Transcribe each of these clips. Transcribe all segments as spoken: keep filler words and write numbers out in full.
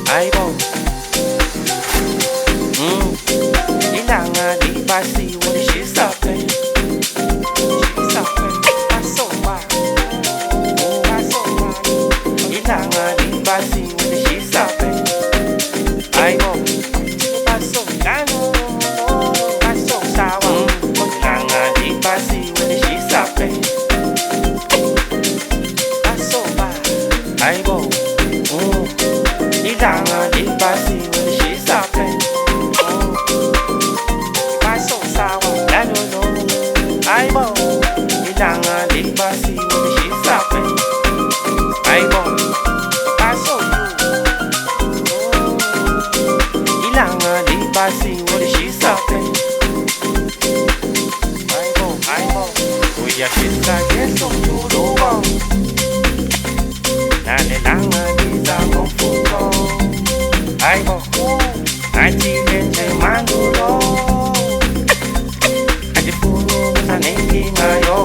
Aibo. Mm. Ilanga di basi when the shit's up, eh. Shit's up, eh. I so bad. Oh, I so bad. Ilanga di basi when the shit's up, eh. Aibo. I so gano. I so sour. Ilanga di basi when the shit's up, eh. I so bad. Aibo. Mm. Ilanga di basi when the shit's up, eh. Aibo, ilanga di basi when the shit's up, eh. Aibo, I saw you. Oh, ilanga di basi when the shit's up, eh. Aibo, aibo, we are shit's up, yes, so you do go. Na ilanga di zango futo. Aibo, anti lente mandulo. Yo,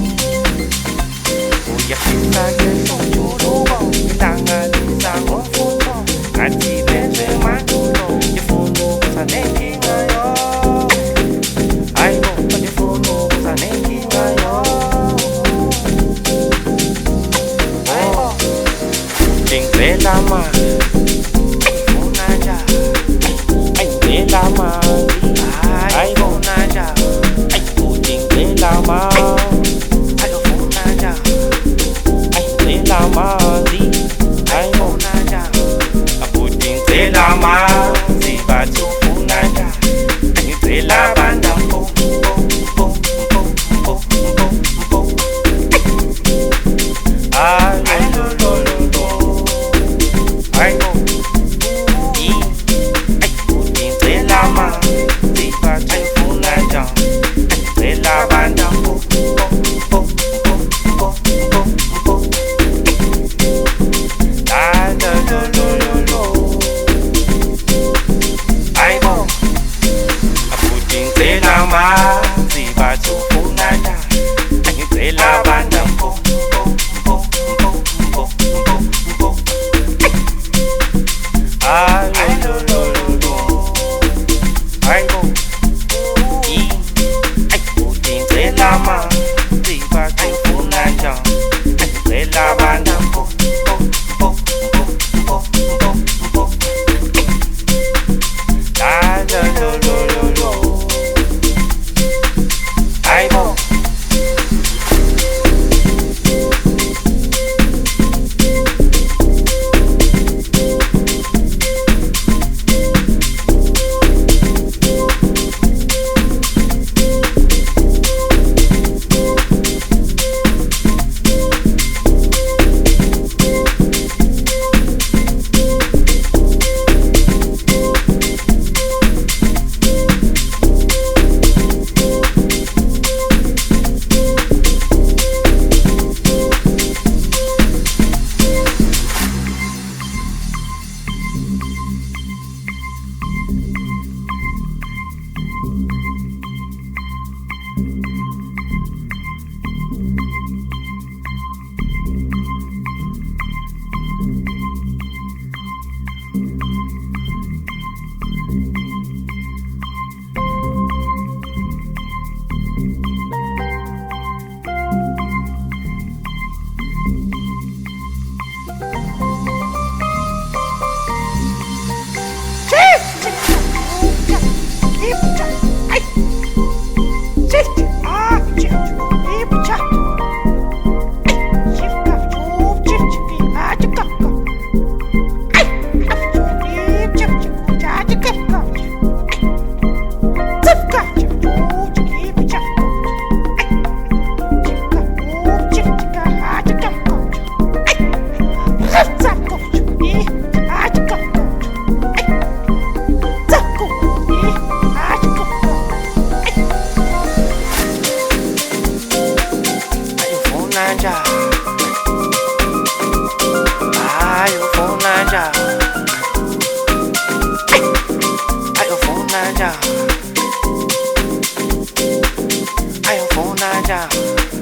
uya kita ke sojuro, ilanga di zango futo, ati benze mandulo, di funo kusane kinga yo, aibo di funo kusane kinga yo, aibo, jingre lama, funaja, jingre lama, aibo naja. Lama, ayo funaja, ay lama di, ayo funaja, aputing te lama, si batu funaja, ay te la banda po po po po po po po, ay lo lo lo lo, ayo, i, ay puting te lama, si batu funaja. La banda po po po po po po po. La la la la la la. Aibo, aputing te la ma, si batu funaja, ay te la banda po po po po po po po. Ay lo lo lo lo. Aibo. Lama, si batu funaja, ay la banda po po po po po po po. La la la la la la. Aibo. Ayo funaja,